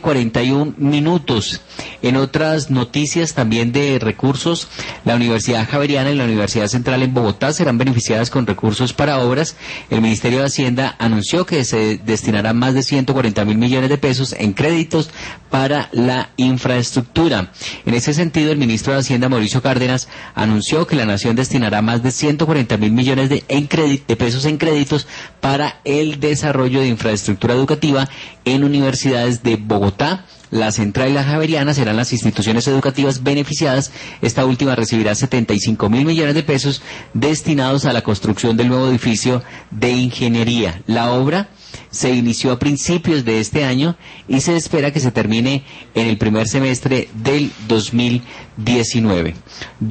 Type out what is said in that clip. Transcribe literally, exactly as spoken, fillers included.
cuarenta y un minutos. En otras noticias también de recursos, la Universidad Javeriana y la Universidad Central en Bogotá serán beneficiadas con recursos para obras. El Ministerio de Hacienda anunció que se destinará más de ciento cuarenta mil millones de pesos en créditos para la infraestructura. En ese sentido, el ministro de Hacienda, Mauricio Cárdenas, anunció que la Nación destinará más de ciento cuarenta mil millones de, en crédit, de pesos en créditos para el desarrollo de infraestructura educativa en universidades de Bogotá. La Central y la Javeriana serán las instituciones educativas beneficiadas. Esta última recibirá setenta y cinco mil millones de pesos destinados a la construcción del nuevo edificio de ingeniería. La obra se inició a principios de este año y se espera que se termine en el primer semestre del dos mil diecinueve.